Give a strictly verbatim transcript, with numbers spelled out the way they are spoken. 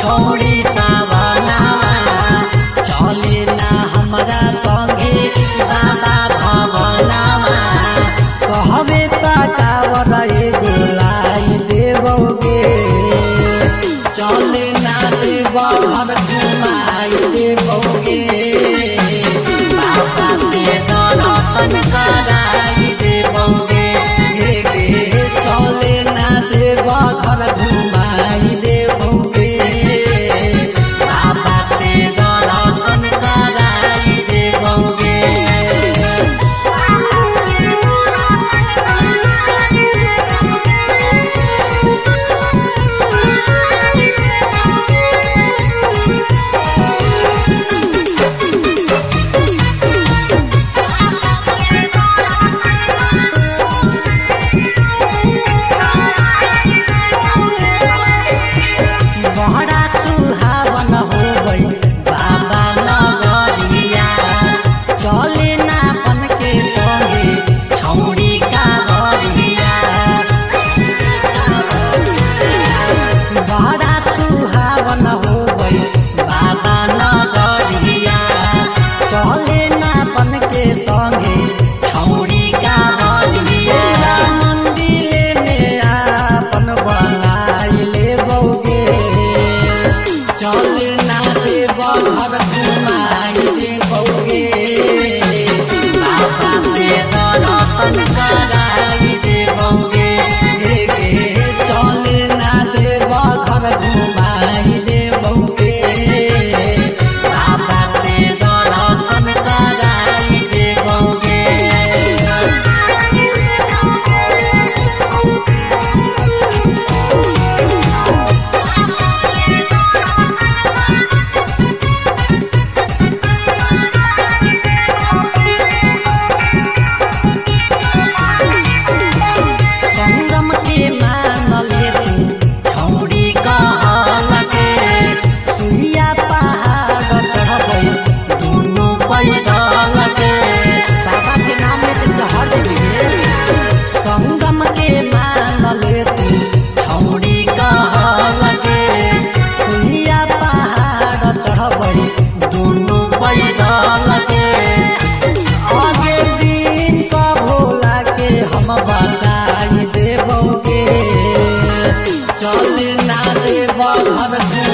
छोड़ी सावनावा चले ना हमरा संगे बाबा भवनावा कहबे ताकावर एगो लाई देबोगे चले ना देव घर घुमाई देबोगे बाबा से दर्शन कराई देबोगे चले ना देव घर घुमाई देबोगे बाबा से दर्शन कराई देबोगे संगे छौड़ी का बलिया मंदिर में आपन बनाई लेबोगे चले ना देव घर घुमाई देबोगे बाबा से दर्शन कराई देबोगे चले ना देव घर घुमाई देबोगे बाबा से दर्शन कराई देबोगे संगम के मान ले तू छौड़ी कहल के सुइया पहाड़ चढ़बै दोनों पैदल के बाबा के नाम लेके चढ़ देबे संगम के मान ले तू छौड़ी कहल के सुइया पहाड़ चढ़बै दोनों पैदल के आगे दिन सब भोला के हम बताई देबोगे चले ना देव घर